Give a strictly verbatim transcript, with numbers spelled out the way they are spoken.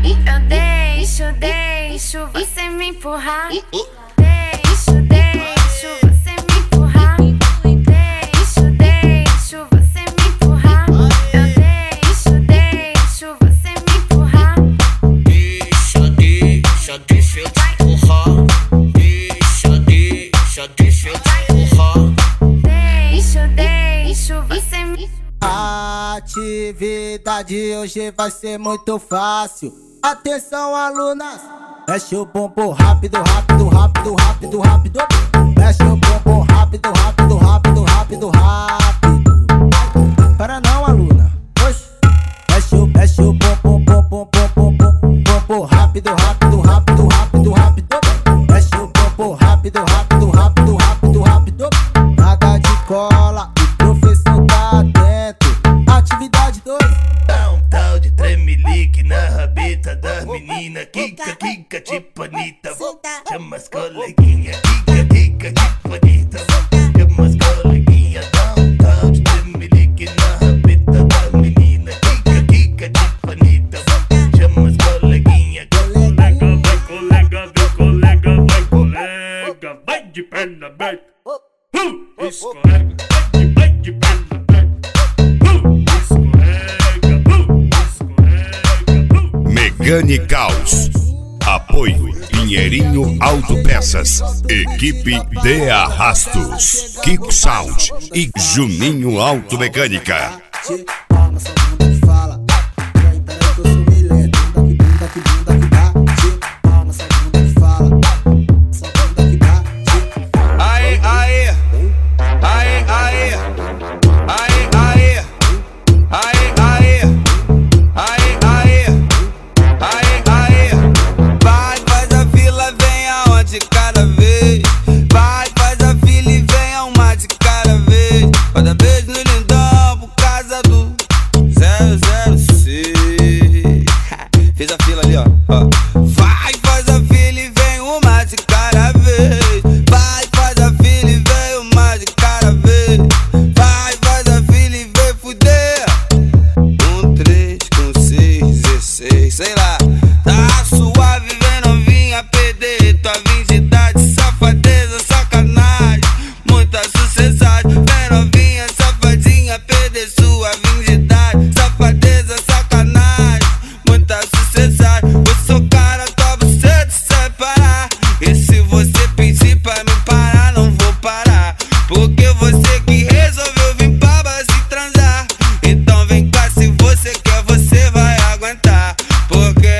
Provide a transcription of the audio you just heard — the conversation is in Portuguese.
Eu deixo, deixo você me empurrar. Deixo, deixo você me empurrar. Deixo, deixo você me empurrar. Eu deixo, deixo você me empurrar. Deixa, deixa, deixa eu te empurrar. Deixa, deixa, deixa eu te empurrar. Deixo, deixo você me empurrar. A atividade hoje vai ser muito fácil. Atenção, alunas, mexe o bumbum rápido, rápido, rápido, rápido, rápido. Mexe o bumbum rápido, rápido, rápido, rápido, rápido. Para não, aluna. Oxe. Mexe o, mexe o bumbum, bumbum, bumbum, bumbum, bumbum rápido, rápido, rápido, rápido, rápido. Mexe o bumbum rápido, rápido, rápido, rápido, rápido. Nada de cola, o professor tá dentro. Atividade dois. Dá um tal de tremelique na rabeta das meninas. Kika, kika, tipo Anitta. Chama as coleguinhas. Kika, kika, tipo Anitta. Chama as coleguinhas. Dá um tal de tremelique na rabeta das meninas. Kika, kika, tipo Anitta. Chama as coleguinhas. Colega, vai colega, vem colega, vai colega. Vai de perna aberta. Uh, escorrega, vai de, vai de perna aberta. Uh, escorrega, uh, escorrega, uh. Mecânicaus. Apoio Pinheirinho Autopeças. Equipe de Arrastos. Kiko Sound e Juninho Automecânica. Palma, só bunda que fala. Peraí, peraí que eu sou milento. Bunda que bunda que bunda que bate. Palma, só bunda que fala. Só bunda que bate. Aê, aê, aê, aê, aê, aê, aê, aê, aê, aê, aê, aê. Vai, faz a fila, vem aonde cada vez. Vai, faz a fila e vem a uma de cada vez. Cada vez no lindão por causa do zero zero seis. Fiz a fila ali, ó, ó. Vai, faz a fila e vem uma de cada vez. Vai, faz a fila e vem uma de cada vez. Vai, faz a fila e vem fuder. Um, três, com seis, dezesseis, sei lá. Tá suave, vem novinha, perder tua virgindade. Safadeza, sacanagem, muita sucessagem. Vem novinha, safadinha, perder sua virgindade. Safadeza, sacanagem, muita sucessagem. Vou socar a tua buceta sem parar. E se você pedir pra me parar, não vou parar. Porque você que resolveu vir pra base transar. Então vem cá, se você quer, você vai aguentar. Porque